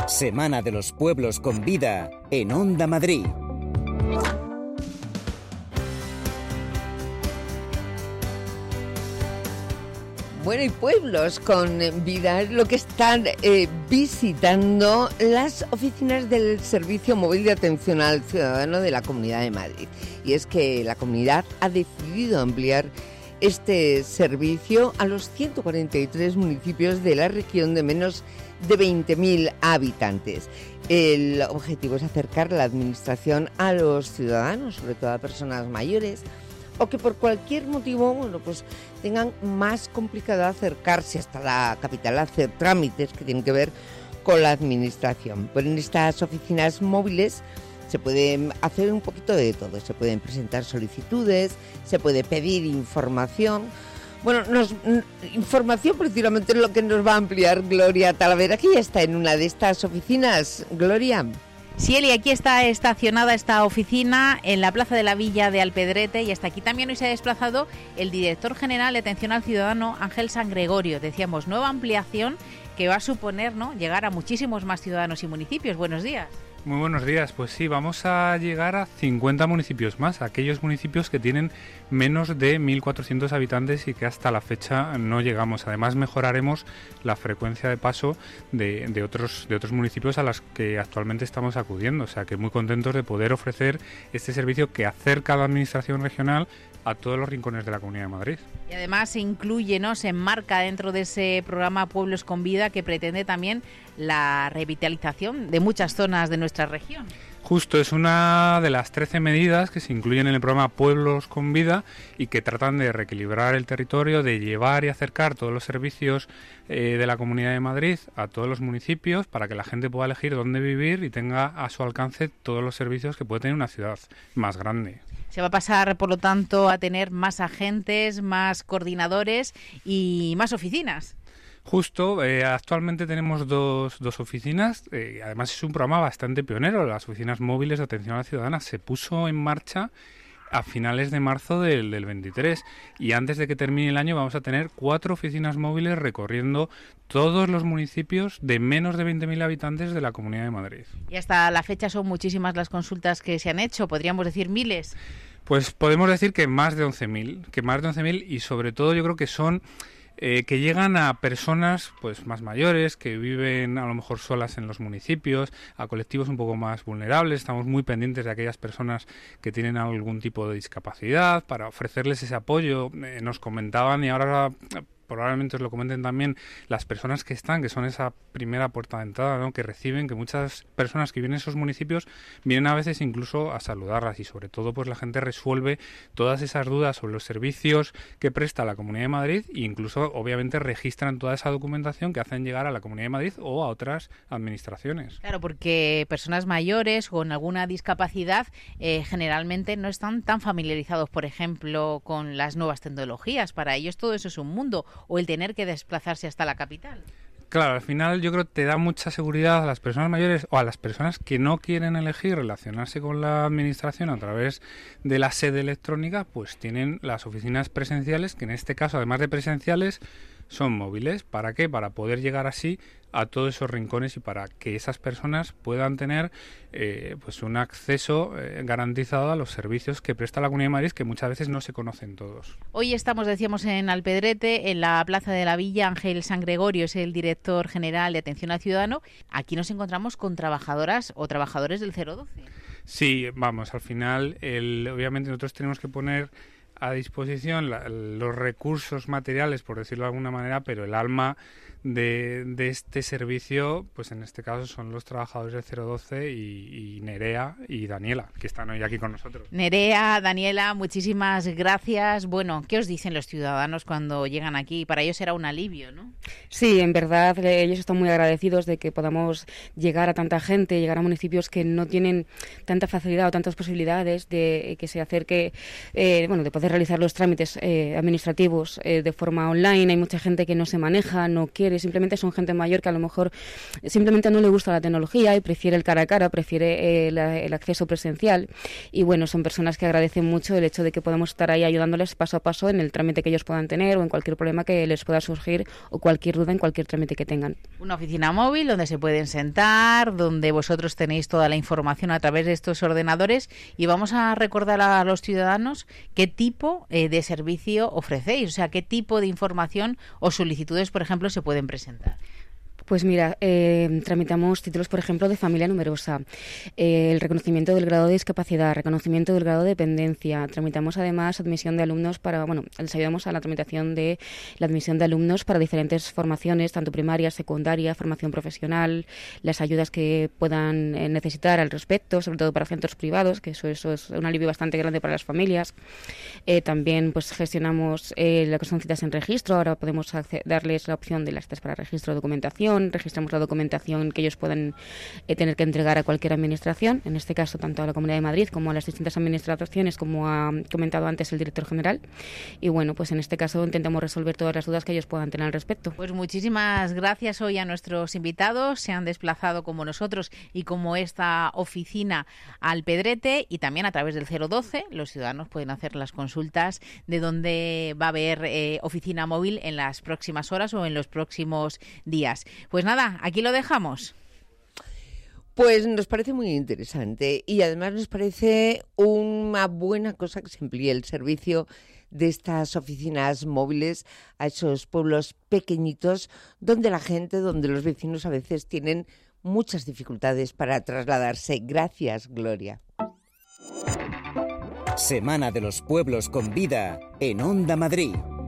Semana de los Pueblos con Vida en Onda Madrid. Bueno, y pueblos con vida es lo que están visitando las oficinas del Servicio Móvil de Atención al Ciudadano de la Comunidad de Madrid. Y es que la comunidad ha decidido ampliar este servicio a los 143 municipios de la región de menos de 20.000 habitantes. El objetivo es acercar la administración a los ciudadanos, sobre todo a personas mayores, o que por cualquier motivo, pues tengan más complicado acercarse hasta la capital a hacer trámites que tienen que ver con la administración. Pues en estas oficinas móviles se puede hacer un poquito de todo. Se pueden presentar solicitudes, se puede pedir información. Bueno, información precisamente es lo que nos va a ampliar Gloria Talavera, que ya está en una de estas oficinas. Gloria. Sí, Eli, aquí está estacionada esta oficina en la Plaza de la Villa de Alpedrete y hasta aquí también hoy se ha desplazado el director general de Atención al Ciudadano, Ángel San Gregorio. Decíamos, nueva ampliación que va a suponer, ¿no?, llegar a muchísimos más ciudadanos y municipios. Buenos días. Muy buenos días, pues sí, vamos a llegar a 50 municipios más, aquellos municipios que tienen menos de 1.400 habitantes y que hasta la fecha no llegamos. Además mejoraremos la frecuencia de paso de otros municipios a los que actualmente estamos acudiendo, o sea que muy contentos de poder ofrecer este servicio que acerca a la administración regional a todos los rincones de la Comunidad de Madrid. Y además se incluye, ¿no?, se enmarca dentro de ese programa Pueblos con Vida que pretende también la revitalización de muchas zonas de nuestra región. Justo, es una de las 13 medidas que se incluyen en el programa Pueblos con Vida y que tratan de reequilibrar el territorio, de llevar y acercar todos los servicios de la Comunidad de Madrid a todos los municipios para que la gente pueda elegir dónde vivir y tenga a su alcance todos los servicios que puede tener una ciudad más grande. Se va a pasar, por lo tanto, a tener más agentes, más coordinadores y más oficinas. Justo, actualmente tenemos dos oficinas, además es un programa bastante pionero. Las oficinas móviles de atención a la ciudadana se puso en marcha a finales de marzo del 23 y antes de que termine el año vamos a tener 4 oficinas móviles recorriendo todos los municipios de menos de 20.000 habitantes de la Comunidad de Madrid. Y hasta la fecha son muchísimas las consultas que se han hecho, podríamos decir miles. Pues podemos decir que más de 11.000 y sobre todo yo creo que son que llegan a personas pues más mayores, que viven a lo mejor solas en los municipios, a colectivos un poco más vulnerables. Estamos muy pendientes de aquellas personas que tienen algún tipo de discapacidad para ofrecerles ese apoyo. Nos comentaban y ahora probablemente os lo comenten también las personas que son esa primera puerta de entrada, ¿no?, que reciben, que muchas personas que viven en esos municipios vienen a veces incluso a saludarlas y sobre todo pues la gente resuelve todas esas dudas sobre los servicios que presta la Comunidad de Madrid e incluso obviamente registran toda esa documentación que hacen llegar a la Comunidad de Madrid o a otras administraciones. Claro, porque personas mayores con alguna discapacidad generalmente no están tan familiarizados, por ejemplo, con las nuevas tecnologías. Para ellos todo eso es un mundo, o el tener que desplazarse hasta la capital. Claro, al final yo creo que te da mucha seguridad a las personas mayores o a las personas que no quieren elegir relacionarse con la administración a través de la sede electrónica, pues tienen las oficinas presenciales, que en este caso, además de presenciales, son móviles. ¿Para qué? Para poder llegar así a todos esos rincones y para que esas personas puedan tener pues un acceso garantizado a los servicios que presta la Comunidad de Madrid, que muchas veces no se conocen todos. Hoy estamos, decíamos, en Alpedrete, en la Plaza de la Villa. Ángel San Gregorio es el director general de Atención al Ciudadano. Aquí nos encontramos con trabajadoras o trabajadores del 012. Sí, vamos, al final, obviamente nosotros tenemos que poner a disposición los recursos materiales, por decirlo de alguna manera, pero el alma de este servicio, pues en este caso son los trabajadores del 012 y Nerea y Daniela, que están hoy aquí con nosotros. Nerea, Daniela, muchísimas gracias. Bueno, ¿qué os dicen los ciudadanos cuando llegan aquí? Para ellos será un alivio, ¿no? Sí, en verdad, ellos están muy agradecidos de que podamos llegar a tanta gente, llegar a municipios que no tienen tanta facilidad o tantas posibilidades de que se acerque, de poder hacer realizar los trámites administrativos de forma online. Hay mucha gente que no se maneja, no quiere, simplemente son gente mayor que a lo mejor simplemente no le gusta la tecnología y prefiere el cara a cara, prefiere el acceso presencial. Y bueno, son personas que agradecen mucho el hecho de que podemos estar ahí ayudándoles paso a paso en el trámite que ellos puedan tener o en cualquier problema que les pueda surgir o cualquier duda en cualquier trámite que tengan. Una oficina móvil donde se pueden sentar, donde vosotros tenéis toda la información a través de estos ordenadores, y vamos a recordar a los ciudadanos qué tipo de servicio ofrecéis, o sea, qué tipo de información o solicitudes, por ejemplo, se pueden presentar. Pues mira, tramitamos títulos, por ejemplo, de familia numerosa, el reconocimiento del grado de discapacidad, reconocimiento del grado de dependencia. Tramitamos además admisión de alumnos les ayudamos a la tramitación de la admisión de alumnos para diferentes formaciones, tanto primaria, secundaria, formación profesional, las ayudas que puedan necesitar al respecto, sobre todo para centros privados, que eso es un alivio bastante grande para las familias. También pues gestionamos lo que son citas en registro. Ahora podemos darles la opción de las citas para registro de documentación. Registramos la documentación que ellos puedan tener que entregar a cualquier administración, en este caso tanto a la Comunidad de Madrid como a las distintas administraciones, como ha comentado antes el director general. Y bueno, pues en este caso intentamos resolver todas las dudas que ellos puedan tener al respecto. Pues muchísimas gracias hoy a nuestros invitados. Se han desplazado como nosotros y como esta oficina al Pedrete, y también a través del 012 los ciudadanos pueden hacer las consultas de dónde va a haber oficina móvil en las próximas horas o en los próximos días. Pues nada, aquí lo dejamos. Pues nos parece muy interesante y además nos parece una buena cosa que se amplíe el servicio de estas oficinas móviles a esos pueblos pequeñitos donde los vecinos a veces tienen muchas dificultades para trasladarse. Gracias, Gloria. Semana de los Pueblos con Vida en Onda Madrid.